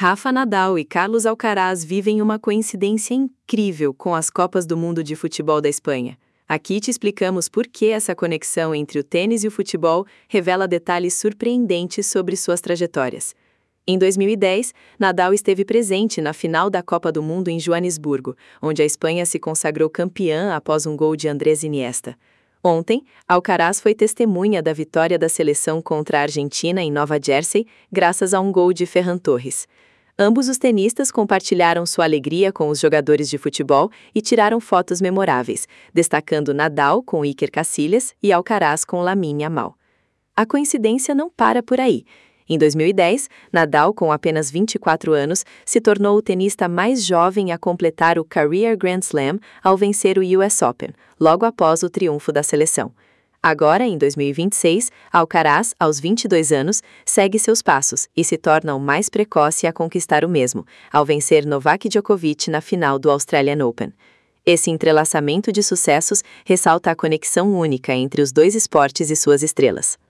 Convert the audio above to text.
Rafa Nadal e Carlos Alcaraz vivem uma coincidência incrível com as Copas do Mundo de Futebol da Espanha. Aqui te explicamos por que essa conexão entre o tênis e o futebol revela detalhes surpreendentes sobre suas trajetórias. Em 2010, Nadal esteve presente na final da Copa do Mundo em Joanesburgo, onde a Espanha se consagrou campeã após um gol de Andrés Iniesta. Ontem, Alcaraz foi testemunha da vitória da seleção contra a Argentina em Nova Jersey, graças a um gol de Ferran Torres. Ambos os tenistas compartilharam sua alegria com os jogadores de futebol e tiraram fotos memoráveis, destacando Nadal com Iker Casillas e Alcaraz com Lamine Yamal. A coincidência não para por aí. Em 2010, Nadal, com apenas 24 anos, se tornou o tenista mais jovem a completar o Career Grand Slam ao vencer o US Open, logo após o triunfo da seleção. Agora, em 2026, Alcaraz, aos 22 anos, segue seus passos e se torna o mais precoce a conquistar o mesmo, ao vencer Novak Djokovic na final do Australian Open. Esse entrelaçamento de sucessos ressalta a conexão única entre os dois esportes e suas estrelas.